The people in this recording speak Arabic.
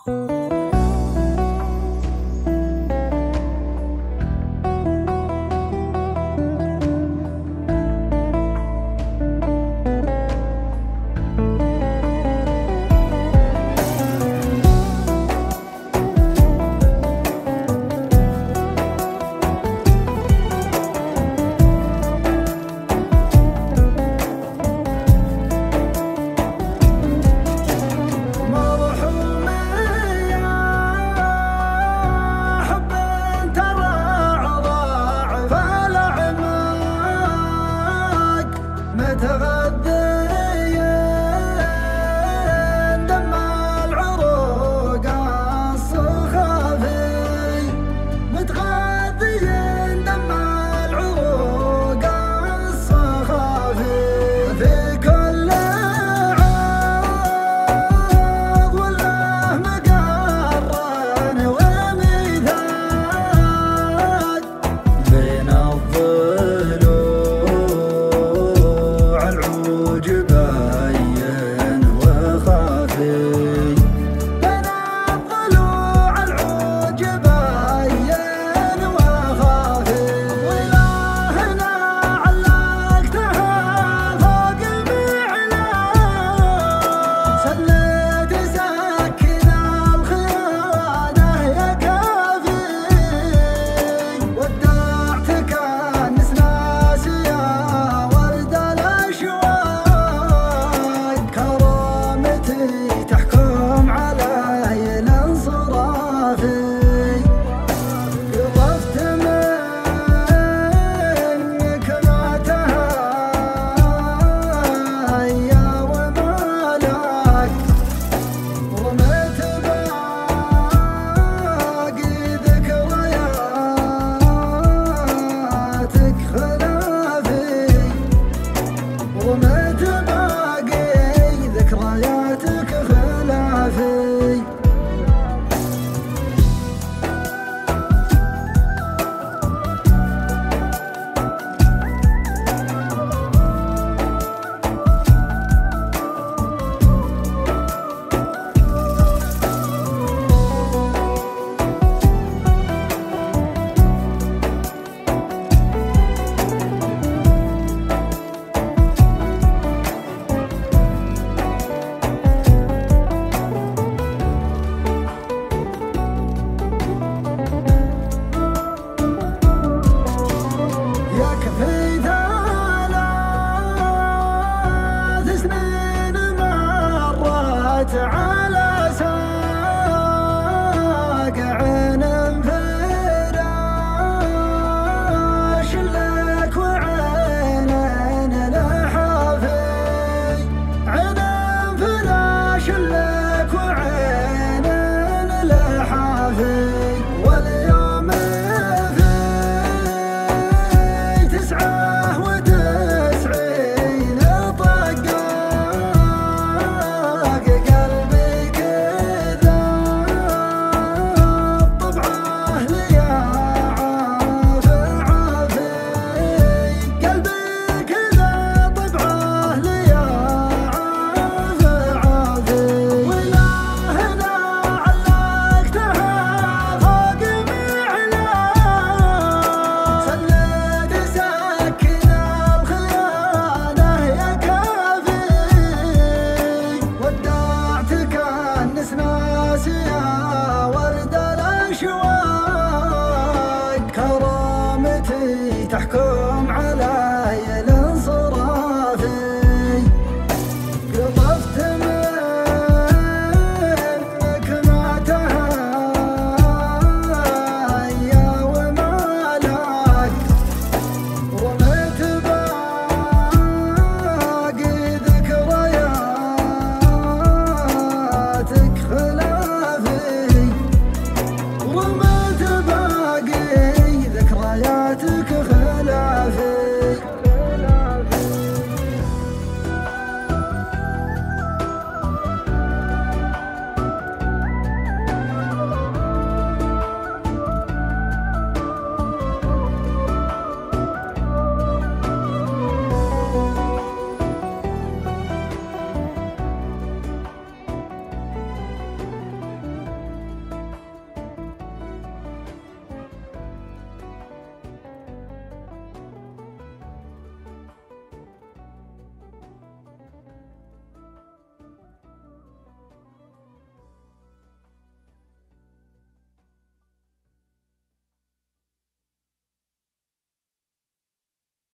متغذيين دمع العروق الصخافي، متغذيين دمع العروق الصخافي، في كل عرض وله مقرن وميثاق بين الضلوع العوج باين وخافي، بين الضلوع العوج باين وخافي، وإلهنا علقتها فوق المعلى، سنة تسكن الخيانة يا كافي، ودعتك الناس ناسية ورد الأشواق، كرامتي تحكم علي الانصرافي، قرفت منك ما تهيأ ومالك، رميت باقي ذكرياتك خلافي، رميت باقي ذكرياتك خلافي. يكفي 3 سنين مرت